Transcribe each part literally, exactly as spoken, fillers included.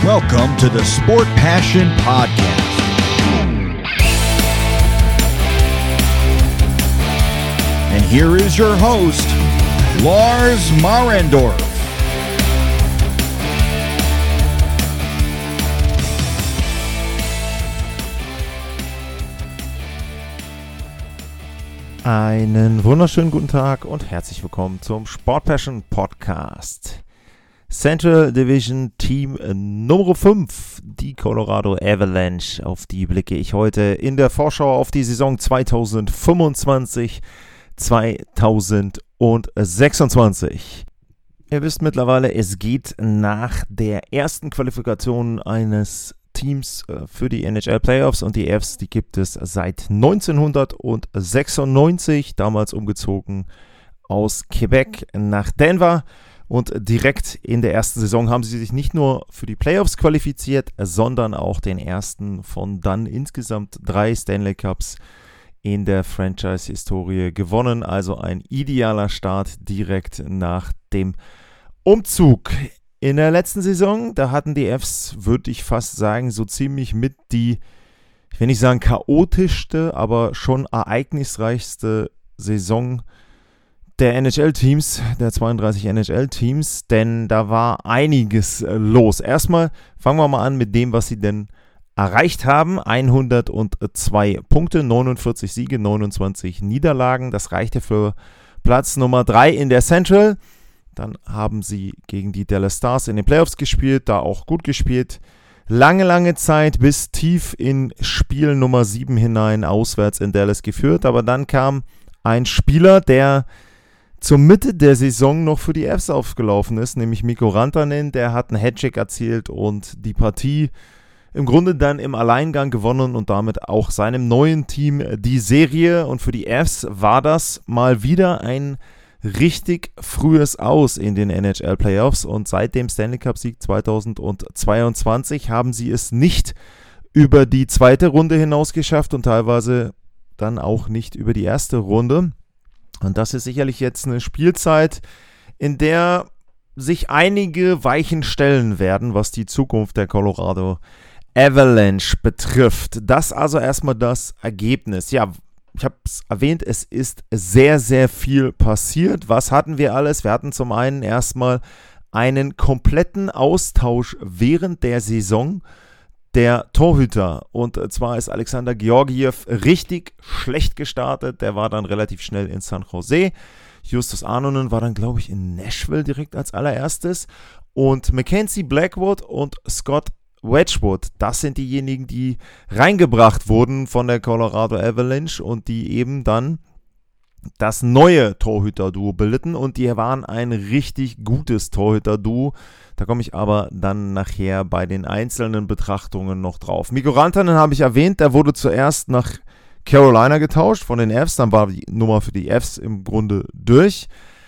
Welcome to the Sport Passion Podcast. And here is your host, Lars Marendorf. Einen wunderschönen guten Tag und herzlich willkommen zum Sport Passion Podcast. Central Division Team Nummer fünf, die Colorado Avalanche, auf die blicke ich heute in der Vorschau auf die Saison zwanzig fünfundzwanzig zwanzig sechsundzwanzig. Ihr wisst mittlerweile, es geht nach der ersten Qualifikation eines Teams für die N H L Playoffs, und die Avs, die gibt es seit neunzehnhundertsechsundneunzig, damals umgezogen aus Quebec nach Denver. Und direkt in der ersten Saison haben sie sich nicht nur für die Playoffs qualifiziert, sondern auch den ersten von dann insgesamt drei Stanley Cups in der Franchise-Historie gewonnen. Also ein idealer Start direkt nach dem Umzug. In der letzten Saison, da hatten die Avs, würde ich fast sagen, so ziemlich mit die, ich will nicht sagen chaotischste, aber schon ereignisreichste Saison der N H L-Teams, der zweiunddreißig N H L-Teams, denn da war einiges los. Erstmal fangen wir mal an mit dem, was sie denn erreicht haben. hundertzwei Punkte, neunundvierzig Siege, neunundzwanzig Niederlagen. Das reichte für Platz Nummer drei in der Central. Dann haben sie gegen die Dallas Stars in den Playoffs gespielt, da auch gut gespielt. Lange, lange Zeit bis tief in Spiel Nummer sieben hinein auswärts in Dallas geführt. Aber dann kam ein Spieler, der zur Mitte der Saison noch für die Avs aufgelaufen ist, nämlich Mikko Rantanen. Der hat einen Hattrick erzielt und die Partie im Grunde dann im Alleingang gewonnen und damit auch seinem neuen Team die Serie. Und für die Avs war das mal wieder ein richtig frühes Aus in den N H L Playoffs, und seit dem Stanley Cup Sieg zweitausendzweiundzwanzig haben sie es nicht über die zweite Runde hinaus geschafft und teilweise dann auch nicht über die erste Runde. Und das ist sicherlich jetzt eine Spielzeit, in der sich einige Weichen stellen werden, was die Zukunft der Colorado Avalanche betrifft. Das also erstmal das Ergebnis. Ja, ich habe es erwähnt, es ist sehr, sehr viel passiert. Was hatten wir alles? Wir hatten zum einen erstmal einen kompletten Austausch während der Saison der Torhüter. Und zwar ist Alexander Georgiev richtig schlecht gestartet. Der war dann relativ schnell in San Jose. Justus Arnonen war dann, glaube ich, in Nashville direkt als allererstes. Und Mackenzie Blackwood und Scott Wedgwood, das sind diejenigen, die reingebracht wurden von der Colorado Avalanche und die eben dann das neue Torhüter-Duo bildeten, und die waren ein richtig gutes Torhüter-Duo. Da komme ich aber dann nachher bei den einzelnen Betrachtungen noch drauf. Mikko Rantanen habe ich erwähnt, der wurde zuerst nach Carolina getauscht von den Avs, dann war die Nummer für die Avs im Grunde durch.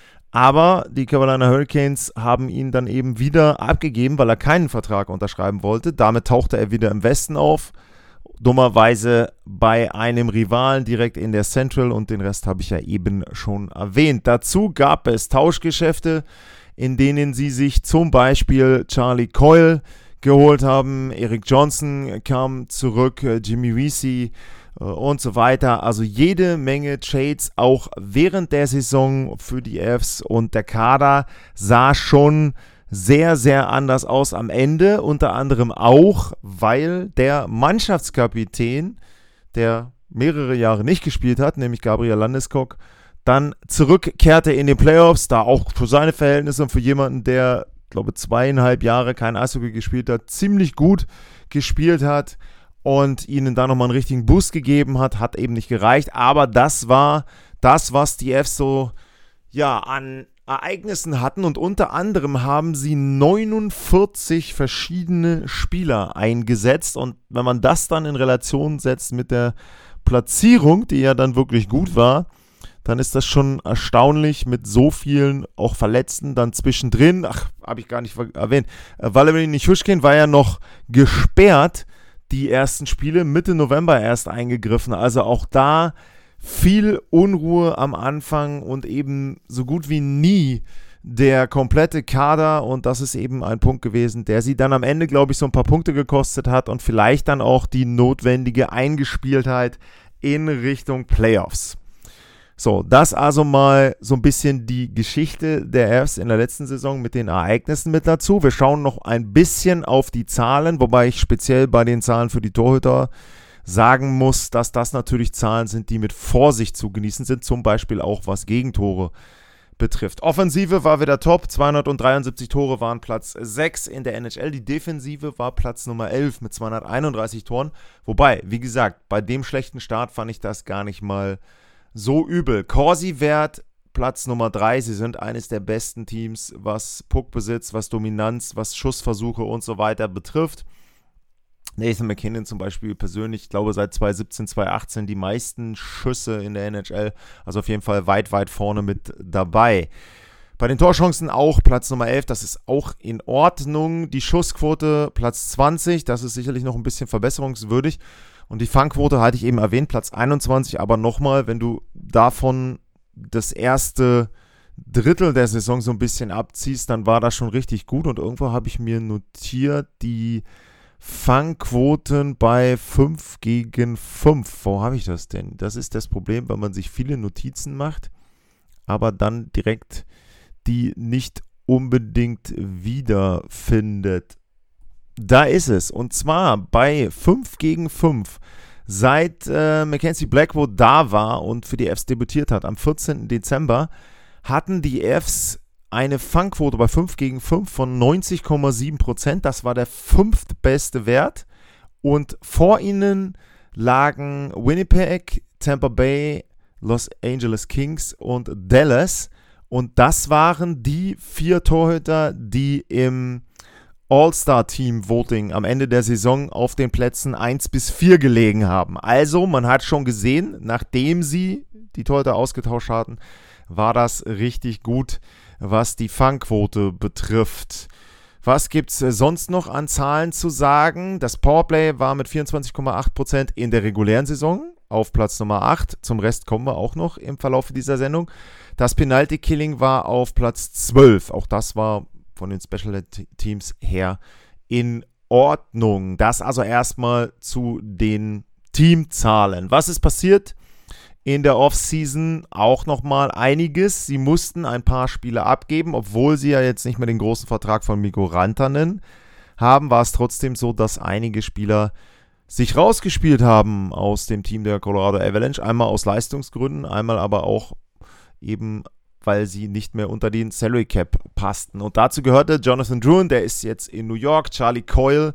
Aber die Carolina Hurricanes haben ihn dann eben wieder abgegeben, weil er keinen Vertrag unterschreiben wollte. Damit tauchte er wieder im Westen auf. Dummerweise bei einem Rivalen direkt in der Central, und den Rest habe ich ja eben schon erwähnt. Dazu gab es Tauschgeschäfte, in denen sie sich zum Beispiel Charlie Coyle geholt haben. Erik Johnson kam zurück, Jimmy Vesey und so weiter. Also jede Menge Trades auch während der Saison für die Avs, und der Kader sah schon sehr, sehr anders aus am Ende, unter anderem auch, weil der Mannschaftskapitän, der mehrere Jahre nicht gespielt hat, nämlich Gabriel Landeskog, dann zurückkehrte in den Playoffs, da auch für seine Verhältnisse und für jemanden, der, glaube zweieinhalb Jahre kein Eishockey gespielt hat, ziemlich gut gespielt hat und ihnen da nochmal einen richtigen Boost gegeben hat, hat eben nicht gereicht, aber das war das, was die Avs so, ja, an Ereignissen hatten, und unter anderem haben sie neunundvierzig verschiedene Spieler eingesetzt, und wenn man das dann in Relation setzt mit der Platzierung, die ja dann wirklich gut war, dann ist das schon erstaunlich mit so vielen auch Verletzten dann zwischendrin. Ach, habe ich gar nicht erwähnt. Valeri Nichushkin war ja noch gesperrt, die ersten Spiele, Mitte November erst eingegriffen, also auch da viel Unruhe am Anfang und eben so gut wie nie der komplette Kader, und das ist eben ein Punkt gewesen, der sie dann am Ende, glaube ich, so ein paar Punkte gekostet hat und vielleicht dann auch die notwendige Eingespieltheit in Richtung Playoffs. So, das also mal so ein bisschen die Geschichte der Avs in der letzten Saison mit den Ereignissen mit dazu. Wir schauen noch ein bisschen auf die Zahlen, wobei ich speziell bei den Zahlen für die Torhüter sagen muss, dass das natürlich Zahlen sind, die mit Vorsicht zu genießen sind, zum Beispiel auch was Gegentore betrifft. Offensive war wieder top, zweihundertdreiundsiebzig Tore waren Platz sechs in der N H L. Die Defensive war Platz Nummer elf mit zweihunderteinunddreißig Toren. Wobei, wie gesagt, bei dem schlechten Start fand ich das gar nicht mal so übel. Corsi-Wert Platz Nummer drei. Sie sind eines der besten Teams, was Puckbesitz, was Dominanz, was Schussversuche und so weiter betrifft. Nathan MacKinnon zum Beispiel persönlich, ich glaube seit zwanzig siebzehn, zwanzig achtzehn die meisten Schüsse in der N H L, also auf jeden Fall weit, weit vorne mit dabei. Bei den Torchancen auch Platz Nummer elf, das ist auch in Ordnung. Die Schussquote Platz zwanzig, das ist sicherlich noch ein bisschen verbesserungswürdig. Und die Fangquote hatte ich eben erwähnt, Platz einundzwanzig, aber nochmal, wenn du davon das erste Drittel der Saison so ein bisschen abziehst, dann war das schon richtig gut. Und irgendwo habe ich mir notiert, die Fangquoten bei fünf gegen fünf. Wo habe ich das denn? Das ist das Problem, wenn man sich viele Notizen macht, aber dann direkt die nicht unbedingt wiederfindet. Da ist es. Und zwar bei fünf gegen fünf. Seit äh, Mackenzie Blackwood da war und für die Avs debütiert hat, am vierzehnten Dezember, hatten die Avs eine Fangquote bei fünf gegen fünf von neunzig Komma sieben Prozent. Das war der fünftbeste Wert. Und vor ihnen lagen Winnipeg, Tampa Bay, Los Angeles Kings und Dallas. Und das waren die vier Torhüter, die im All-Star-Team-Voting am Ende der Saison auf den Plätzen eins bis vier gelegen haben. Also, man hat schon gesehen, nachdem sie die Torhüter ausgetauscht hatten, war das richtig gut, was die Fangquote betrifft. Was gibt es sonst noch an Zahlen zu sagen? Das Powerplay war mit vierundzwanzig Komma acht Prozent in der regulären Saison auf Platz Nummer acht. Zum Rest kommen wir auch noch im Verlauf dieser Sendung. Das Penalty-Killing war auf Platz zwölf. Auch das war von den Special Teams her in Ordnung. Das also erstmal zu den Teamzahlen. Was ist passiert in der Offseason? Auch nochmal einiges. Sie mussten ein paar Spiele abgeben, obwohl sie ja jetzt nicht mehr den großen Vertrag von Mikko Rantanen haben, war es trotzdem so, dass einige Spieler sich rausgespielt haben aus dem Team der Colorado Avalanche. Einmal aus Leistungsgründen, einmal aber auch eben weil sie nicht mehr unter den Salary Cap passten. Und dazu gehörte Jonathan Drouin, der ist jetzt in New York. Charlie Coyle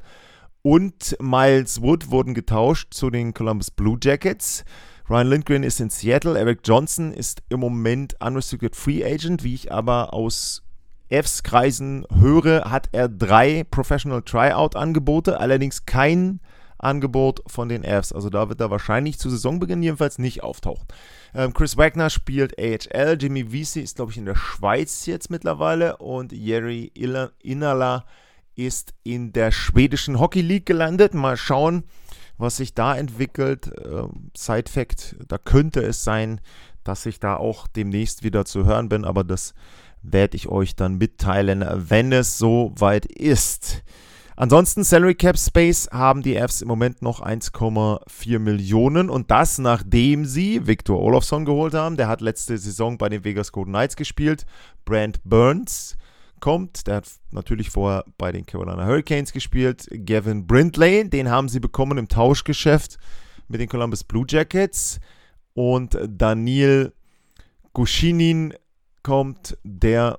und Miles Wood wurden getauscht zu den Columbus Blue Jackets. Ryan Lindgren ist in Seattle. Eric Johnson ist im Moment Unrestricted Free Agent. Wie ich aber aus Avs-Kreisen höre, hat er drei Professional Tryout-Angebote, allerdings kein Angebot von den Avs. Also da wird er wahrscheinlich zu Saisonbeginn jedenfalls nicht auftauchen. Ähm, Chris Wagner spielt A H L. Jimmy Vesey ist, glaube ich, in der Schweiz jetzt mittlerweile. Und Jari Inala ist in der schwedischen Hockey League gelandet. Mal schauen, was sich da entwickelt. Ähm, Side Fact, da könnte es sein, dass ich da auch demnächst wieder zu hören bin. Aber das werde ich euch dann mitteilen, wenn es soweit ist. Ansonsten Salary Cap Space haben die Avs im Moment noch eins Komma vier Millionen und das nachdem sie Victor Olofsson geholt haben. Der hat letzte Saison bei den Vegas Golden Knights gespielt. Brent Burns kommt, der hat natürlich vorher bei den Carolina Hurricanes gespielt. Gavin Brindley, den haben sie bekommen im Tauschgeschäft mit den Columbus Blue Jackets. Und Daniil Gushinin kommt, der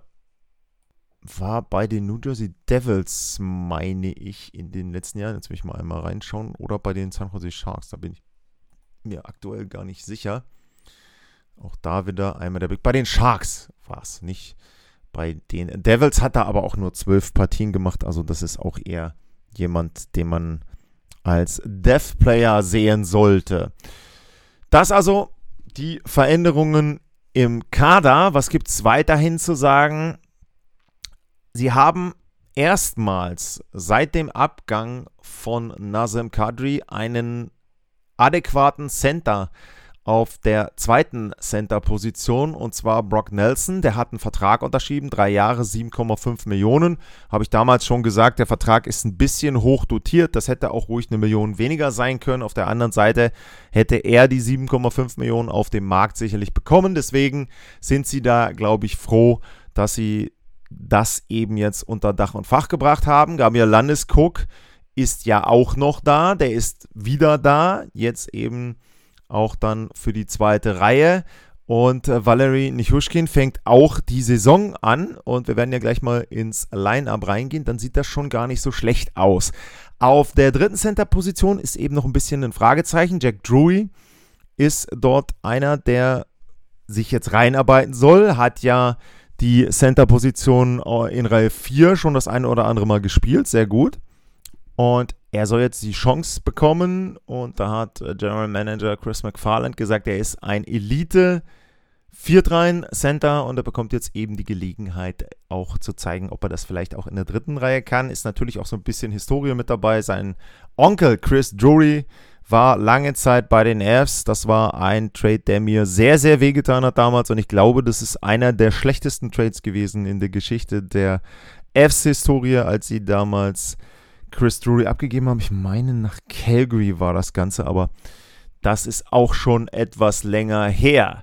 war bei den New Jersey Devils, meine ich, in den letzten Jahren. Jetzt will ich mal einmal reinschauen. Oder bei den San Jose Sharks, da bin ich mir aktuell gar nicht sicher. Auch da wieder einmal der Blick. Bei den Sharks war es, nicht bei den Devils. Hat er aber auch nur zwölf Partien gemacht. Also das ist auch eher jemand, den man als Death Player sehen sollte. Das also die Veränderungen im Kader. Was gibt es weiterhin zu sagen? Sie haben erstmals seit dem Abgang von Nazem Kadri einen adäquaten Center auf der zweiten Center-Position, und zwar Brock Nelson. Der hat einen Vertrag unterschrieben, drei Jahre, sieben Komma fünf Millionen. Habe ich damals schon gesagt, der Vertrag ist ein bisschen hoch dotiert. Das hätte auch ruhig eine Million weniger sein können. Auf der anderen Seite hätte er die sieben Komma fünf Millionen auf dem Markt sicherlich bekommen. Deswegen sind sie da, glaube ich, froh, dass sie das eben jetzt unter Dach und Fach gebracht haben. Gabriel Landeskog ist ja auch noch da. Der ist wieder da. Jetzt eben auch dann für die zweite Reihe. Und äh, Valeri Nichushkin fängt auch die Saison an. Und wir werden ja gleich mal ins Line-Up reingehen. Dann sieht das schon gar nicht so schlecht aus. Auf der dritten Center-Position ist eben noch ein bisschen ein Fragezeichen. Jack Drury ist dort einer, der sich jetzt reinarbeiten soll. Hat ja die Center-Position in Reihe vier schon das eine oder andere Mal gespielt. Sehr gut. Und er soll jetzt die Chance bekommen, und da hat General Manager Chris McFarland gesagt, er ist ein Elite-Viertreihen-Center und er bekommt jetzt eben die Gelegenheit, auch zu zeigen, ob er das vielleicht auch in der dritten Reihe kann. Ist natürlich auch so ein bisschen Historie mit dabei. Sein Onkel Chris Drury war lange Zeit bei den Avs. Das war ein Trade, der mir sehr, sehr wehgetan hat damals, und ich glaube, das ist einer der schlechtesten Trades gewesen in der Geschichte der Avs-Historie, als sie damals Chris Drury abgegeben haben. Ich meine, nach Calgary war das Ganze, aber das ist auch schon etwas länger her.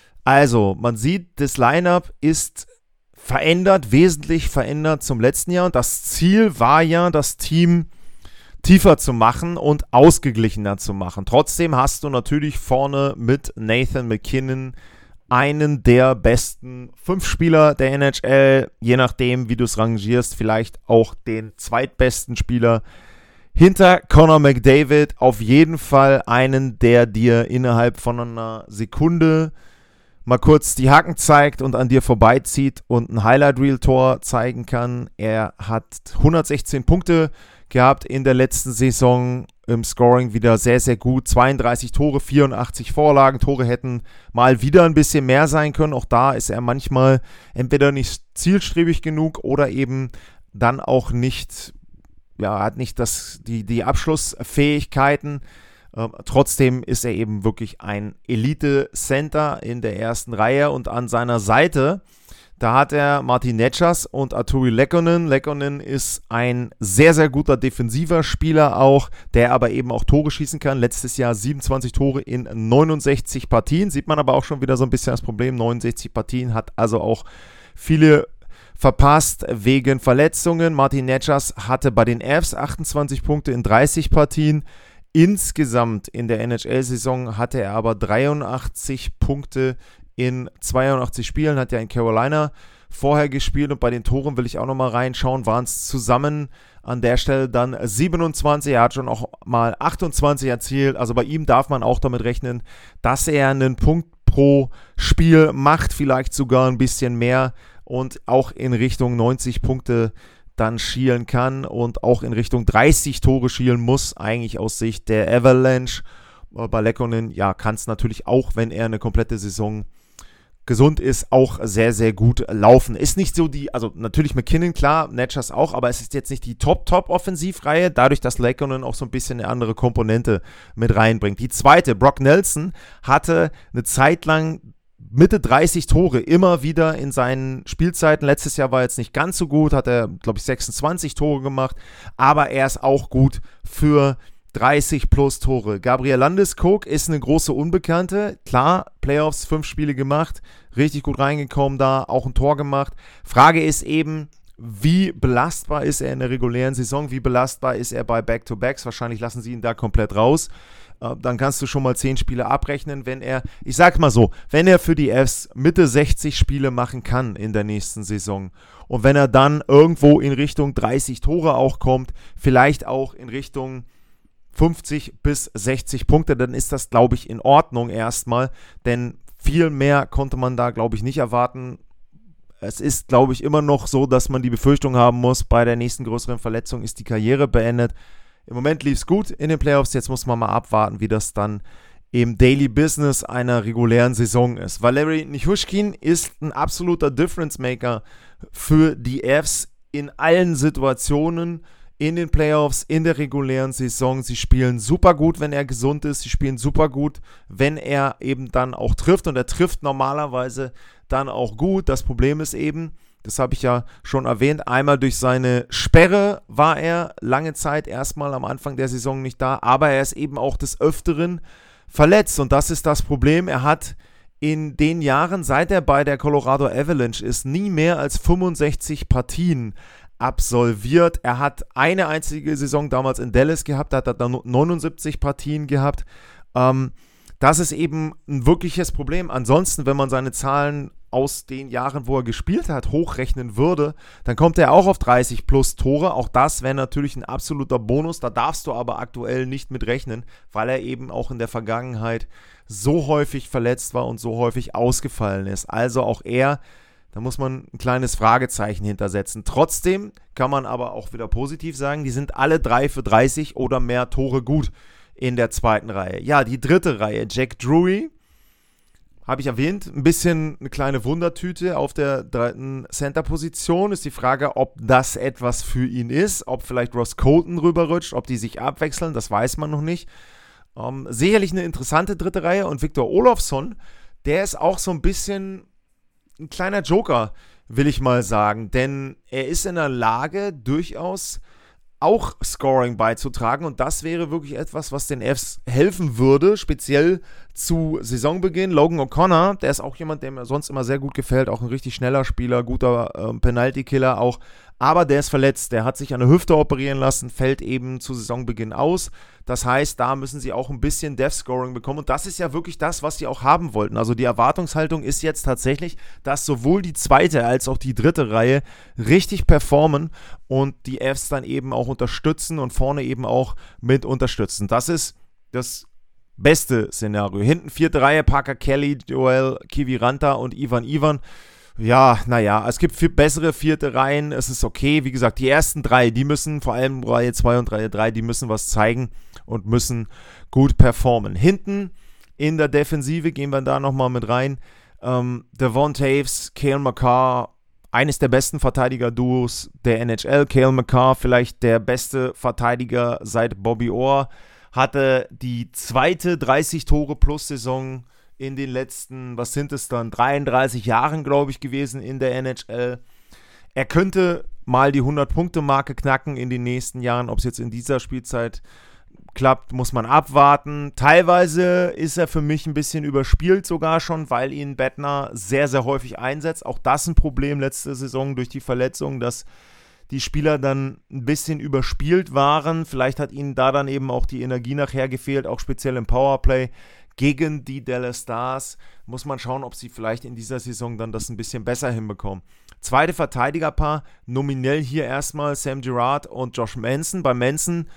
Also, man sieht, das Lineup ist verändert, wesentlich verändert zum letzten Jahr, und das Ziel war ja, das Team tiefer zu machen und ausgeglichener zu machen. Trotzdem hast du natürlich vorne mit Nathan MacKinnon einen der besten fünf Spieler der N H L, je nachdem, wie du es rangierst, vielleicht auch den zweitbesten Spieler hinter Connor McDavid. Auf jeden Fall einen, der dir innerhalb von einer Sekunde mal kurz die Haken zeigt und an dir vorbeizieht und ein Highlight-Reel-Tor zeigen kann. Er hat hundertsechzehn Punkte gehabt in der letzten Saison, im Scoring wieder sehr, sehr gut. zweiunddreißig Tore, vierundachtzig Vorlagen. Tore hätten mal wieder ein bisschen mehr sein können. Auch da ist er manchmal entweder nicht zielstrebig genug oder eben dann auch nicht, ja, hat nicht das, die, die Abschlussfähigkeiten. Ähm, trotzdem ist er eben wirklich ein Elite-Center in der ersten Reihe, und an seiner Seite, da hat er Martin Necas und Artturi Lehkonen. Lehkonen ist ein sehr, sehr guter defensiver Spieler auch, der aber eben auch Tore schießen kann. Letztes Jahr siebenundzwanzig Tore in neunundsechzig Partien. Sieht man aber auch schon wieder so ein bisschen das Problem. neunundsechzig Partien, hat also auch viele verpasst wegen Verletzungen. Martin Necas hatte bei den Avs achtundzwanzig Punkte in dreißig Partien. Insgesamt in der N H L-Saison hatte er aber dreiundachtzig Punkte in zweiundachtzig Spielen, hat ja in Carolina vorher gespielt, und bei den Toren will ich auch nochmal reinschauen, waren es zusammen an der Stelle dann siebenundzwanzig, er hat schon auch mal achtundzwanzig erzielt, also bei ihm darf man auch damit rechnen, dass er einen Punkt pro Spiel macht, vielleicht sogar ein bisschen mehr, und auch in Richtung neunzig Punkte dann schielen kann und auch in Richtung dreißig Tore schielen muss, eigentlich aus Sicht der Avalanche. Bei Lehkonen, ja, kann es natürlich auch, wenn er eine komplette Saison gesund ist, auch sehr, sehr gut laufen. Ist nicht so die, also natürlich MacKinnon, klar, Necas auch, aber es ist jetzt nicht die Top-Top-Offensivreihe, dadurch, dass Lehkonen auch so ein bisschen eine andere Komponente mit reinbringt. Die zweite, Brock Nelson, hatte eine Zeit lang Mitte dreißig Tore immer wieder in seinen Spielzeiten. Letztes Jahr war jetzt nicht ganz so gut, hat er, glaube ich, sechsundzwanzig Tore gemacht, aber er ist auch gut für dreißig plus Tore. Gabriel Landeskog ist eine große Unbekannte. Klar, Playoffs, fünf Spiele gemacht, richtig gut reingekommen da, auch ein Tor gemacht. Frage ist eben, wie belastbar ist er in der regulären Saison? Wie belastbar ist er bei Back-to-Backs? Wahrscheinlich lassen sie ihn da komplett raus. Äh, dann kannst du schon mal zehn Spiele abrechnen, wenn er, ich sag mal so, wenn er für die Avs Mitte sechzig Spiele machen kann in der nächsten Saison, und wenn er dann irgendwo in Richtung dreißig Tore auch kommt, vielleicht auch in Richtung fünfzig bis sechzig Punkte, dann ist das, glaube ich, in Ordnung erstmal, denn viel mehr konnte man da, glaube ich, nicht erwarten. Es ist, glaube ich, immer noch so, dass man die Befürchtung haben muss, bei der nächsten größeren Verletzung ist die Karriere beendet. Im Moment lief es gut in den Playoffs, jetzt muss man mal abwarten, wie das dann im Daily Business einer regulären Saison ist. Valeri Nichushkin ist ein absoluter Difference Maker für die Avs in allen Situationen, in den Playoffs, in der regulären Saison. Sie spielen super gut, wenn er gesund ist. Sie spielen super gut, wenn er eben dann auch trifft. Und er trifft normalerweise dann auch gut. Das Problem ist eben, das habe ich ja schon erwähnt, einmal durch seine Sperre war er lange Zeit erstmal am Anfang der Saison nicht da. Aber er ist eben auch des Öfteren verletzt. Und das ist das Problem. Er hat in den Jahren, seit er bei der Colorado Avalanche ist, nie mehr als fünfundsechzig Partien absolviert. Er hat eine einzige Saison damals in Dallas gehabt, da hat er dann neunundsiebzig Partien gehabt. Ähm, das ist eben ein wirkliches Problem. Ansonsten, wenn man seine Zahlen aus den Jahren, wo er gespielt hat, hochrechnen würde, dann kommt er auch auf dreißig plus Tore. Auch das wäre natürlich ein absoluter Bonus. Da darfst du aber aktuell nicht mit rechnen, weil er eben auch in der Vergangenheit so häufig verletzt war und so häufig ausgefallen ist. Also auch er, da muss man ein kleines Fragezeichen hintersetzen. Trotzdem kann man aber auch wieder positiv sagen, die sind alle drei für dreißig oder mehr Tore gut in der zweiten Reihe. Ja, die dritte Reihe, Jack Drury, habe ich erwähnt, ein bisschen eine kleine Wundertüte auf der dritten Center-Position. Ist die Frage, ob das etwas für ihn ist, ob vielleicht Ross Colton rüberrutscht, ob die sich abwechseln, das weiß man noch nicht. Ähm, sicherlich eine interessante dritte Reihe und Victor Olofsson, der ist auch so ein bisschen ein kleiner Joker, will ich mal sagen, denn er ist in der Lage, durchaus auch Scoring beizutragen und das wäre wirklich etwas, was den Fs helfen würde, speziell zu Saisonbeginn. Logan O'Connor, der ist auch jemand, der mir sonst immer sehr gut gefällt, auch ein richtig schneller Spieler, guter ähm, Penalty-Killer auch, aber der ist verletzt, der hat sich an der Hüfte operieren lassen, fällt eben zu Saisonbeginn aus. Das heißt, da müssen sie auch ein bisschen Death-Scoring bekommen und das ist ja wirklich das, was sie auch haben wollten. Also die Erwartungshaltung ist jetzt tatsächlich, dass sowohl die zweite als auch die dritte Reihe richtig performen und die Fs dann eben auch unterstützen und vorne eben auch mit unterstützen. Das ist das beste Szenario. Hinten vierte Reihe, Parker Kelly, Joel Kiviranta und Ivan Ivan. Ja, naja, es gibt viel bessere vierte Reihen, es ist okay. Wie gesagt, die ersten drei, die müssen, vor allem Reihe zwei und Reihe drei, die müssen was zeigen und müssen gut performen. Hinten in der Defensive gehen wir da nochmal mit rein. Ähm, Devon Toews, Cale Makar, eines der besten Verteidiger-Duos der N H L. Cale Makar, vielleicht der beste Verteidiger seit Bobby Orr, hatte die zweite dreißig-Tore-Plus-Saison in den letzten, was sind es dann, dreiunddreißig Jahren, glaube ich, gewesen in der N H L. Er könnte mal die hundert-Punkte-Marke knacken in den nächsten Jahren. Ob es jetzt in dieser Spielzeit klappt, muss man abwarten. Teilweise ist er für mich ein bisschen überspielt sogar schon, weil ihn Bettner sehr, sehr häufig einsetzt. Auch das ein Problem letzte Saison durch die Verletzung, dass die Spieler dann ein bisschen überspielt waren. Vielleicht hat ihnen da dann eben auch die Energie nachher gefehlt, auch speziell im Powerplay. Gegen die Dallas Stars muss man schauen, ob sie vielleicht in dieser Saison dann das ein bisschen besser hinbekommen. Zweite Verteidigerpaar, nominell hier erstmal Sam Girard und Josh Manson. Bei Manson,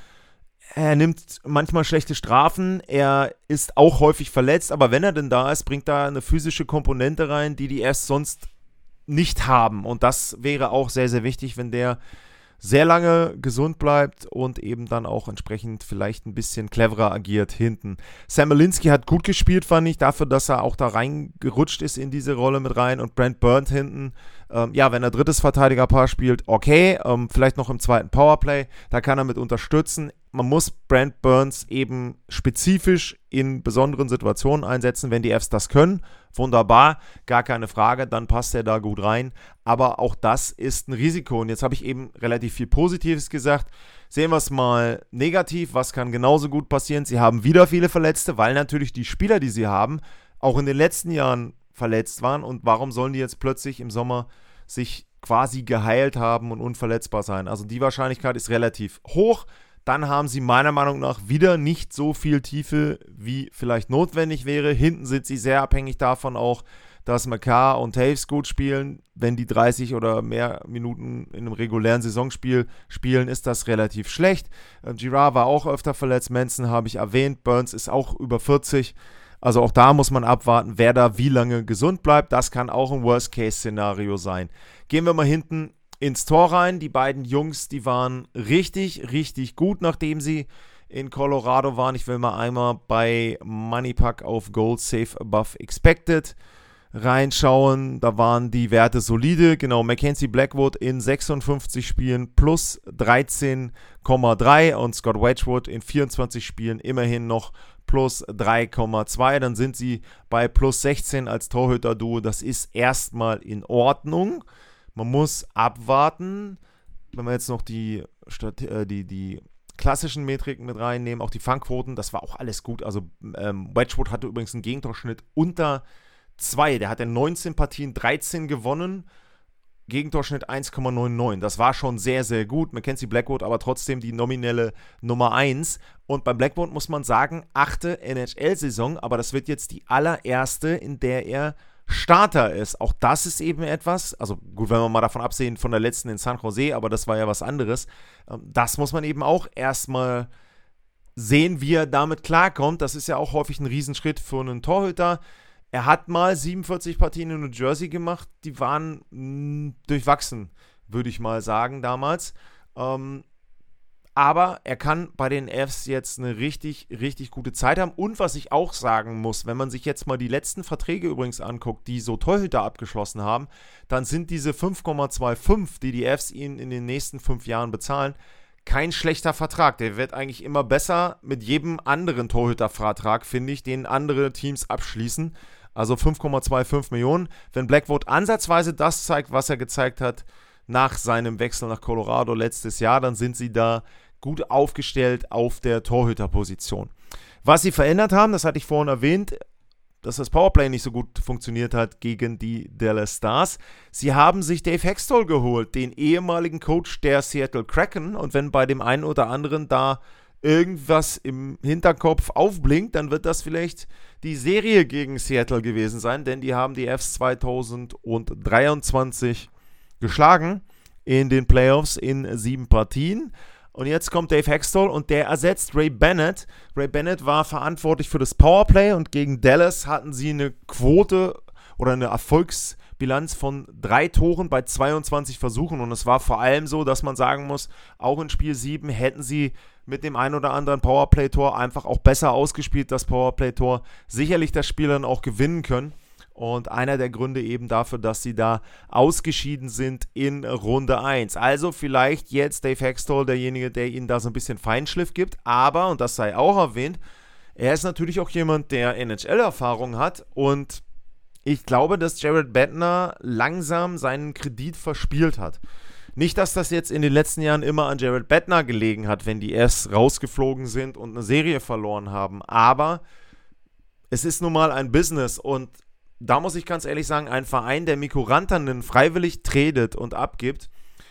er nimmt manchmal schlechte Strafen, er ist auch häufig verletzt, aber wenn er denn da ist, bringt er eine physische Komponente rein, die die erst sonst nicht haben. Und das wäre auch sehr, sehr wichtig, wenn der sehr lange gesund bleibt und eben dann auch entsprechend vielleicht ein bisschen cleverer agiert hinten. Sam Malinski hat gut gespielt, fand ich, dafür, dass er auch da reingerutscht ist in diese Rolle mit rein und Brent Burns hinten, ähm, ja, wenn er drittes Verteidigerpaar spielt, okay, ähm, vielleicht noch im zweiten Powerplay, da kann er mit unterstützen. Man muss Brent Burns eben spezifisch in besonderen Situationen einsetzen, wenn die Fs das können. Wunderbar, gar keine Frage, dann passt er da gut rein. Aber auch das ist ein Risiko. Und jetzt habe ich eben relativ viel Positives gesagt. Sehen wir es mal negativ. Was kann genauso gut passieren? Sie haben wieder viele Verletzte, weil natürlich die Spieler, die sie haben, auch in den letzten Jahren verletzt waren. Und warum sollen die jetzt plötzlich im Sommer sich quasi geheilt haben und unverletzbar sein? Also die Wahrscheinlichkeit ist relativ hoch. Dann haben sie meiner Meinung nach wieder nicht so viel Tiefe, wie vielleicht notwendig wäre. Hinten sind sie sehr abhängig davon auch, dass Makar und Toews gut spielen. Wenn die dreißig oder mehr Minuten in einem regulären Saisonspiel spielen, ist das relativ schlecht. Äh, Girard war auch öfter verletzt, Manson habe ich erwähnt, Burns ist auch über vierzig. Also auch da muss man abwarten, wer da wie lange gesund bleibt. Das kann auch ein Worst-Case-Szenario sein. Gehen wir mal hinten ins Tor rein. Die beiden Jungs, die waren richtig, richtig gut, nachdem sie in Colorado waren. Ich will mal einmal bei Moneypuck auf Goal Save Above Expected reinschauen, da waren die Werte solide. Genau, Mackenzie Blackwood in sechsundfünfzig Spielen plus dreizehn Komma drei und Scott Wedgwood in vierundzwanzig Spielen immerhin noch plus drei Komma zwei. Dann sind sie bei plus sechzehn als Torhüter-Duo. Das ist erstmal in Ordnung. Man muss abwarten, wenn wir jetzt noch die, die, die klassischen Metriken mit reinnehmen, auch die Fangquoten, das war auch alles gut. Also ähm, Wedgwood hatte übrigens einen Gegentorschnitt unter zwei. Der hat in neunzehn Partien dreizehn gewonnen, Gegentorschnitt eins Komma neunundneunzig. Das war schon sehr, sehr gut. Mackenzie Blackwood aber trotzdem die nominelle Nummer eins. Und bei Blackwood muss man sagen, achte N H L-Saison, aber das wird jetzt die allererste, in der er Starter ist. Auch das ist eben etwas, also gut, wenn wir mal davon absehen von der letzten in San Jose, aber das war ja was anderes. Das muss man eben auch erstmal sehen, wie er damit klarkommt. Das ist ja auch häufig ein Riesenschritt für einen Torhüter. Er hat mal siebenundvierzig Partien in New Jersey gemacht, die waren mh, durchwachsen, würde ich mal sagen, damals. Ähm, aber er kann bei den Fs jetzt eine richtig, richtig gute Zeit haben. Und was ich auch sagen muss, wenn man sich jetzt mal die letzten Verträge übrigens anguckt, die so Torhüter abgeschlossen haben, dann sind diese fünf Komma fünfundzwanzig, die die Fs ihnen in den nächsten fünf Jahren bezahlen, kein schlechter Vertrag. Der wird eigentlich immer besser mit jedem anderen Torhütervertrag, finde ich, den andere Teams abschließen. Also fünf Komma fünfundzwanzig Millionen. Wenn Blackwood ansatzweise das zeigt, was er gezeigt hat nach seinem Wechsel nach Colorado letztes Jahr, dann sind sie da gut aufgestellt auf der Torhüterposition. Was sie verändert haben, das hatte ich vorhin erwähnt, dass das Powerplay nicht so gut funktioniert hat gegen die Dallas Stars. Sie haben sich Dave Hextall geholt, den ehemaligen Coach der Seattle Kraken. Und wenn bei dem einen oder anderen da irgendwas im Hinterkopf aufblinkt, dann wird das vielleicht die Serie gegen Seattle gewesen sein, denn die haben die Fs zweitausenddreiundzwanzig geschlagen in den Playoffs in sieben Partien. Und jetzt kommt Dave Hextall und der ersetzt Ray Bennett. Ray Bennett war verantwortlich für das Powerplay und gegen Dallas hatten sie eine Quote oder eine Erfolgsbilanz von drei Toren bei zweiundzwanzig Versuchen. Und es war vor allem so, dass man sagen muss, auch in Spiel sieben hätten sie mit dem ein oder anderen Powerplay-Tor einfach auch besser ausgespielt, das Powerplay-Tor. Sicherlich das Spiel dann auch gewinnen können. Und einer der Gründe eben dafür, dass sie da ausgeschieden sind in Runde eins. Also vielleicht jetzt Dave Hextall derjenige, der ihnen da so ein bisschen Feinschliff gibt. Aber, und das sei auch erwähnt, er ist natürlich auch jemand, der N H L-Erfahrung hat. Und ich glaube, dass Jared Bednar langsam seinen Kredit verspielt hat. Nicht, dass das jetzt in den letzten Jahren immer an Jared Bednar gelegen hat, wenn die erst rausgeflogen sind und eine Serie verloren haben. Aber es ist nun mal ein Business und da muss ich ganz ehrlich sagen, ein Verein, der Mikko Rantanen freiwillig tradet und abgibt,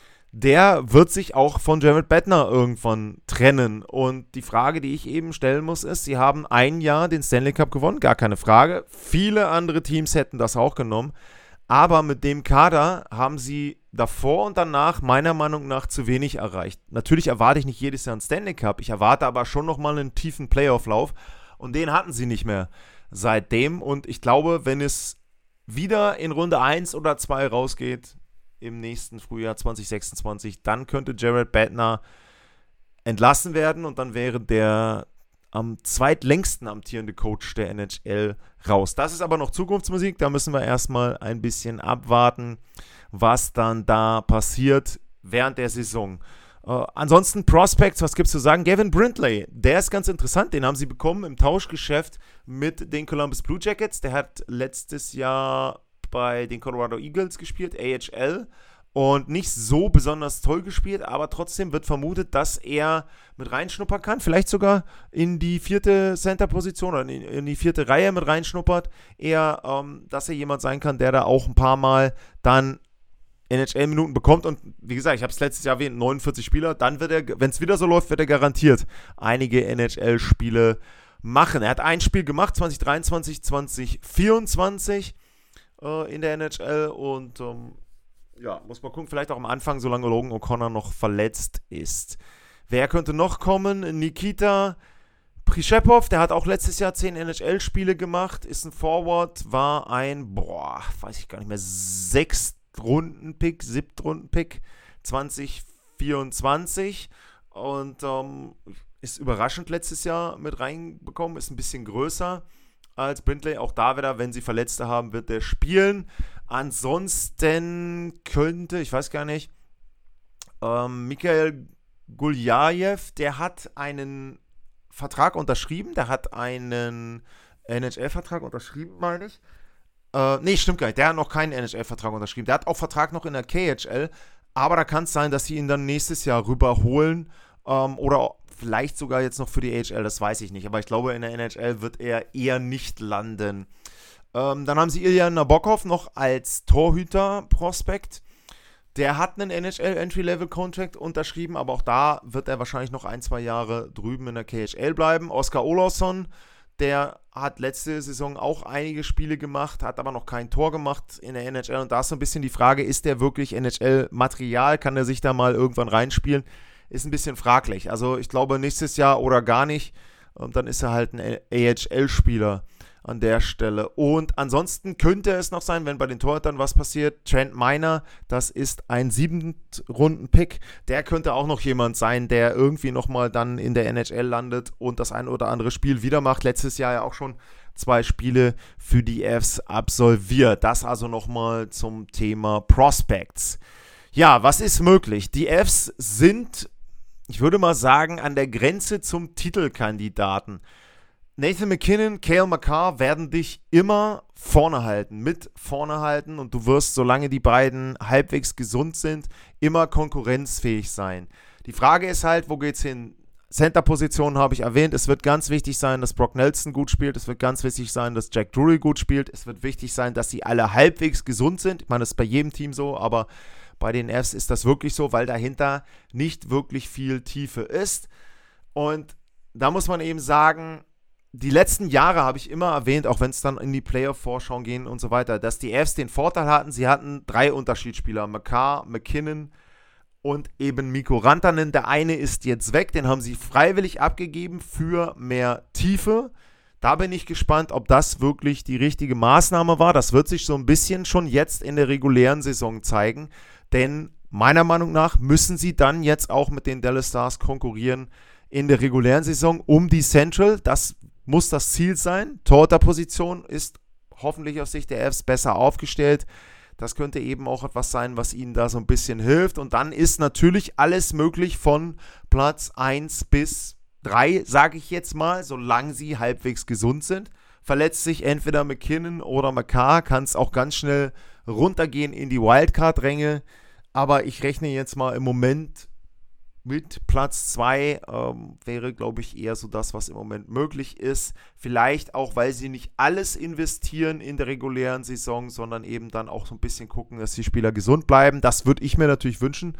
der wird sich auch von Jared Bednar irgendwann trennen. Und die Frage, die ich eben stellen muss, ist, sie haben ein Jahr den Stanley Cup gewonnen, gar keine Frage. Viele andere Teams hätten das auch genommen. Aber mit dem Kader haben sie davor und danach meiner Meinung nach zu wenig erreicht. Natürlich erwarte ich nicht jedes Jahr einen Stanley Cup. Ich erwarte aber schon nochmal einen tiefen Playoff-Lauf. Und den hatten sie nicht mehr seitdem. Und ich glaube, wenn es wieder in Runde eins oder zwei rausgeht, im nächsten Frühjahr zwanzig sechsundzwanzig, dann könnte Jared Bednar entlassen werden und dann wäre der am zweitlängsten amtierende Coach der N H L raus. Das ist aber noch Zukunftsmusik, da müssen wir erstmal ein bisschen abwarten, was dann da passiert während der Saison. Uh, ansonsten Prospects, was gibt's zu sagen? Gavin Brindley, der ist ganz interessant, den haben sie bekommen im Tauschgeschäft mit den Columbus Blue Jackets. Der hat letztes Jahr bei den Colorado Eagles gespielt, A H L, und nicht so besonders toll gespielt, aber trotzdem wird vermutet, dass er mit reinschnuppern kann, vielleicht sogar in die vierte Center-Position oder in, in die vierte Reihe mit reinschnuppert. Er, ähm, dass er jemand sein kann, der da auch ein paar Mal dann N H L-Minuten bekommt und wie gesagt, ich habe es letztes Jahr erwähnt, neunundvierzig Spieler, dann wird er, wenn es wieder so läuft, wird er garantiert einige N H L-Spiele machen. Er hat ein Spiel gemacht, zwanzig dreiundzwanzig, zwanzig vierundzwanzig äh, in der N H L und ähm, ja, muss man gucken, vielleicht auch am Anfang, solange Logan O'Connor noch verletzt ist. Wer könnte noch kommen? Nikita Prischepov, der hat auch letztes Jahr zehn N H L-Spiele gemacht, ist ein Forward, war ein, boah, weiß ich gar nicht mehr, sechs Runden-Pick, Siebtrunden-Pick zwanzig vierundzwanzig und ähm, ist überraschend letztes Jahr mit reinbekommen, ist ein bisschen größer. als Brindley. Auch da wieder, wenn sie Verletzte haben, wird er spielen. Ansonsten könnte, ich weiß gar nicht, ähm, Mikhail Guljajew, der hat einen Vertrag unterschrieben, der hat einen N H L-Vertrag unterschrieben, meine ich. Äh, nee, stimmt gar nicht, der hat noch keinen N H L-Vertrag unterschrieben. Der hat auch Vertrag noch in der K H L, aber da kann es sein, dass sie ihn dann nächstes Jahr rüberholen ähm, oder vielleicht sogar jetzt noch für die A H L, das weiß ich nicht. Aber ich glaube, in der N H L wird er eher nicht landen. Ähm, dann haben sie Ilya Nabokov noch als Torhüter-Prospekt. Der hat einen N H L Entry-Level-Contract unterschrieben, aber auch da wird er wahrscheinlich noch ein, zwei Jahre drüben in der K H L bleiben. Oskar Olausson, der hat letzte Saison auch einige Spiele gemacht, hat aber noch kein Tor gemacht in der N H L. Und da ist so ein bisschen die Frage, ist der wirklich N H L-Material? Kann er sich da mal irgendwann reinspielen? Ist ein bisschen fraglich. Also ich glaube nächstes Jahr oder gar nicht. Und dann ist er halt ein A H L-Spieler an der Stelle. Und ansonsten könnte es noch sein, wenn bei den Torhütern was passiert, Trent Miner, das ist ein Siebten-Runden-Pick, der könnte auch noch jemand sein, der irgendwie nochmal dann in der N H L landet und das ein oder andere Spiel wieder macht. Letztes Jahr ja auch schon zwei Spiele für die Avs absolviert. Das also nochmal zum Thema Prospects. Ja, was ist möglich? Die Avs sind, ich würde mal sagen, an der Grenze zum Titelkandidaten. Nathan MacKinnon, Cale Makar werden dich immer vorne halten, mit vorne halten und du wirst, solange die beiden halbwegs gesund sind, immer konkurrenzfähig sein. Die Frage ist halt, wo geht's hin? Center-Position habe ich erwähnt, es wird ganz wichtig sein, dass Brock Nelson gut spielt, es wird ganz wichtig sein, dass Jack Drury gut spielt, es wird wichtig sein, dass sie alle halbwegs gesund sind. Ich meine, das ist bei jedem Team so, aber bei den Avs ist das wirklich so, weil dahinter nicht wirklich viel Tiefe ist. Und da muss man eben sagen, die letzten Jahre habe ich immer erwähnt, auch wenn es dann in die Playoff-Vorschau gehen und so weiter, dass die Avs den Vorteil hatten, sie hatten drei Unterschiedsspieler, Makar, MacKinnon und eben Mikko Rantanen. Der eine ist jetzt weg, den haben sie freiwillig abgegeben für mehr Tiefe. Da bin ich gespannt, ob das wirklich die richtige Maßnahme war. Das wird sich so ein bisschen schon jetzt in der regulären Saison zeigen, denn meiner Meinung nach müssen sie dann jetzt auch mit den Dallas Stars konkurrieren in der regulären Saison um die Central. Das muss das Ziel sein. Torhüterposition ist hoffentlich aus Sicht der Avs besser aufgestellt. Das könnte eben auch etwas sein, was ihnen da so ein bisschen hilft. Und dann ist natürlich alles möglich von Platz eins bis drei, sage ich jetzt mal, solange sie halbwegs gesund sind. Verletzt sich entweder MacKinnon oder Makar, kann es auch ganz schnell runtergehen in die Wildcard-Ränge. Aber ich rechne jetzt mal im Moment mit Platz zwei, ähm, wäre, glaube ich, eher so das, was im Moment möglich ist. Vielleicht auch, weil sie nicht alles investieren in der regulären Saison, sondern eben dann auch so ein bisschen gucken, dass die Spieler gesund bleiben. Das würde ich mir natürlich wünschen.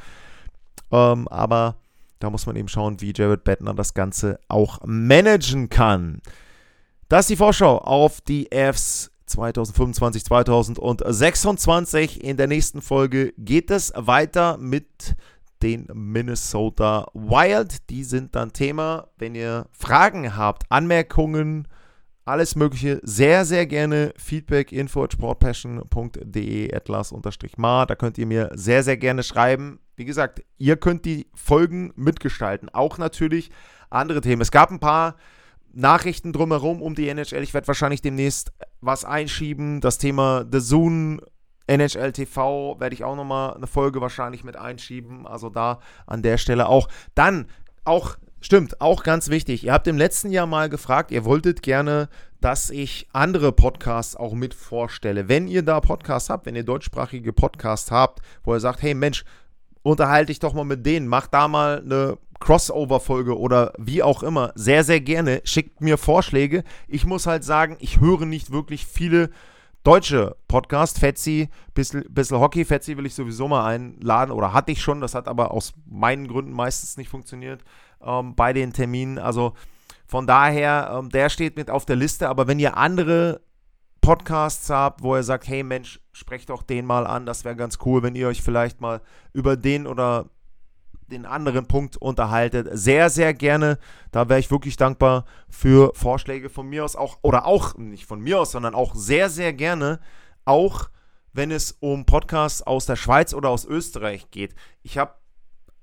Ähm, aber da muss man eben schauen, wie Jared Bettner das Ganze auch managen kann. Das ist die Vorschau auf die Avs zwanzig fünfundzwanzig, zwanzig sechsundzwanzig. In der nächsten Folge geht es weiter mit den Minnesota Wild. Die sind dann Thema. Wenn ihr Fragen habt, Anmerkungen, alles Mögliche, sehr, sehr gerne Feedback, info at sportpassion punkt de, atlas mar. Da könnt ihr mir sehr, sehr gerne schreiben. Wie gesagt, ihr könnt die Folgen mitgestalten. Auch natürlich andere Themen. Es gab ein paar Nachrichten drumherum um die N H L. Ich werde wahrscheinlich demnächst was einschieben. Das Thema The Zone, N H L T V werde ich auch nochmal eine Folge wahrscheinlich mit einschieben. Also da an der Stelle auch. Dann auch, stimmt, auch ganz wichtig. Ihr habt im letzten Jahr mal gefragt, ihr wolltet gerne, dass ich andere Podcasts auch mit vorstelle. Wenn ihr da Podcasts habt, wenn ihr deutschsprachige Podcasts habt, wo ihr sagt, hey Mensch, unterhalte dich doch mal mit denen, mach da mal eine Crossover-Folge oder wie auch immer, sehr, sehr gerne. Schickt mir Vorschläge. Ich muss halt sagen, ich höre nicht wirklich viele deutsche Podcast, Fetzi, bisschen, bisschen Hockey, Fetzi will ich sowieso mal einladen oder hatte ich schon, das hat aber aus meinen Gründen meistens nicht funktioniert ähm, bei den Terminen, also von daher, ähm, der steht mit auf der Liste, aber wenn ihr andere Podcasts habt, wo ihr sagt, hey Mensch, sprecht doch den mal an, das wäre ganz cool, wenn ihr euch vielleicht mal über den oder den anderen Punkt unterhaltet, sehr, sehr gerne. Da wäre ich wirklich dankbar für Vorschläge von mir aus auch, oder auch, nicht von mir aus, sondern auch sehr, sehr gerne, auch wenn es um Podcasts aus der Schweiz oder aus Österreich geht. Ich habe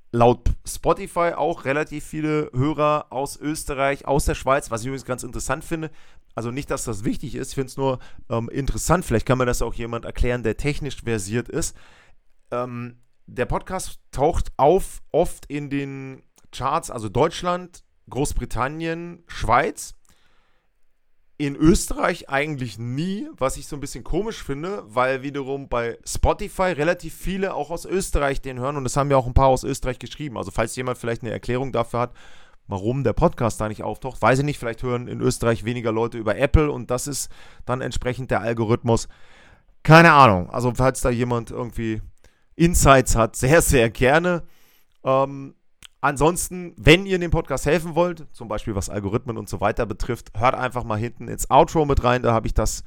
laut Spotify auch relativ viele Hörer aus Österreich, aus der Schweiz, was ich übrigens ganz interessant finde. Also nicht, dass das wichtig ist, ich finde es nur ähm, interessant. Vielleicht kann mir das auch jemand erklären, der technisch versiert ist. Ähm, der Podcast taucht auf oft in den Charts, also Deutschland, Großbritannien, Schweiz. In Österreich eigentlich nie, was ich so ein bisschen komisch finde, weil wiederum bei Spotify relativ viele auch aus Österreich den hören und es haben ja auch ein paar aus Österreich geschrieben. Also falls jemand vielleicht eine Erklärung dafür hat, warum der Podcast da nicht auftaucht, weiß ich nicht, vielleicht hören in Österreich weniger Leute über Apple und das ist dann entsprechend der Algorithmus. Keine Ahnung, also falls da jemand irgendwie Insights hat, sehr, sehr gerne. Ähm, Ansonsten, wenn ihr dem Podcast helfen wollt, zum Beispiel was Algorithmen und so weiter betrifft, hört einfach mal hinten ins Outro mit rein. Da habe ich das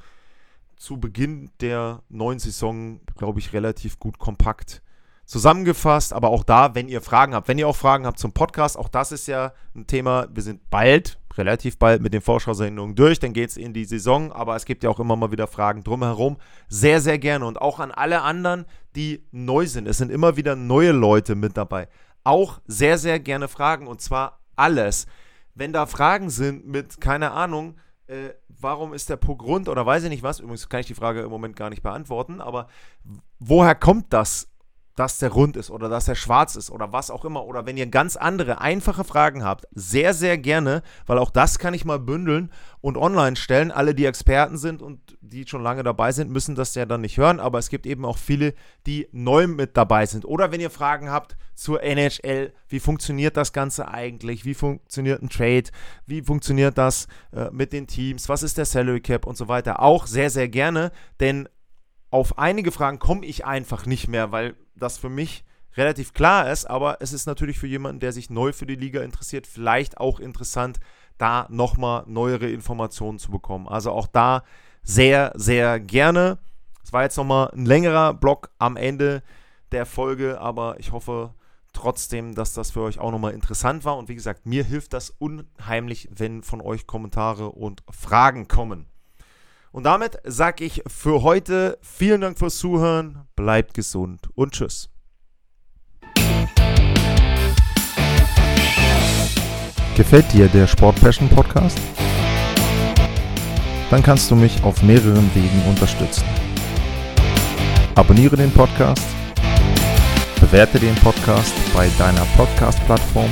zu Beginn der neuen Saison, glaube ich, relativ gut kompakt zusammengefasst. Aber auch da, wenn ihr Fragen habt, wenn ihr auch Fragen habt zum Podcast, auch das ist ja ein Thema. Wir sind bald, relativ bald mit den Vorschau-Sendungen durch, dann geht es in die Saison. Aber es gibt ja auch immer mal wieder Fragen drumherum. Sehr, sehr gerne. Und auch an alle anderen, die neu sind. Es sind immer wieder neue Leute mit dabei. Auch sehr, sehr gerne Fragen und zwar alles. Wenn da Fragen sind mit, keine Ahnung, äh, warum ist der Puck rund oder weiß ich nicht was, übrigens kann ich die Frage im Moment gar nicht beantworten, aber woher kommt das, dass der rund ist oder dass der schwarz ist oder was auch immer oder wenn ihr ganz andere, einfache Fragen habt, sehr, sehr gerne, weil auch das kann ich mal bündeln und online stellen. Alle, die Experten sind und die schon lange dabei sind, müssen das ja dann nicht hören, aber es gibt eben auch viele, die neu mit dabei sind. Oder wenn ihr Fragen habt zur N H L, wie funktioniert das Ganze eigentlich, wie funktioniert ein Trade, wie funktioniert das äh, mit den Teams, was ist der Salary Cap und so weiter, auch sehr, sehr gerne, denn auf einige Fragen komme ich einfach nicht mehr, weil das für mich relativ klar ist, aber es ist natürlich für jemanden, der sich neu für die Liga interessiert, vielleicht auch interessant, da nochmal neuere Informationen zu bekommen. Also auch da sehr, sehr gerne. Es war jetzt nochmal ein längerer Block am Ende der Folge, aber ich hoffe trotzdem, dass das für euch auch nochmal interessant war und wie gesagt, mir hilft das unheimlich, wenn von euch Kommentare und Fragen kommen. Und damit sage ich für heute vielen Dank fürs Zuhören, bleibt gesund und tschüss. Gefällt dir der Sport Passion Podcast? Dann kannst du mich auf mehreren Wegen unterstützen. Abonniere den Podcast, bewerte den Podcast bei deiner Podcast-Plattform,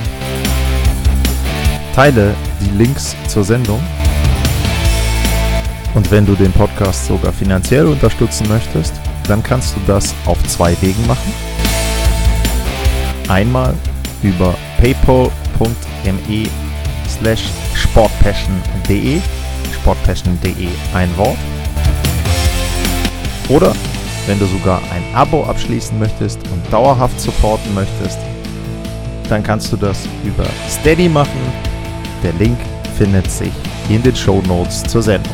teile die Links zur Sendung. Und wenn du den Podcast sogar finanziell unterstützen möchtest, dann kannst du das auf zwei Wegen machen. Einmal über paypal.me slash sportpassion.de, sportpassion.de ein Wort. Oder wenn du sogar ein Abo abschließen möchtest und dauerhaft supporten möchtest, dann kannst du das über Steady machen. Der Link findet sich in den Shownotes zur Sendung.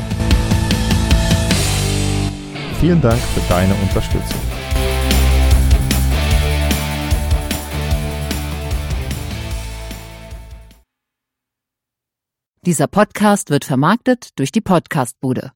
Vielen Dank für deine Unterstützung. Dieser Podcast wird vermarktet durch die Podcastbude.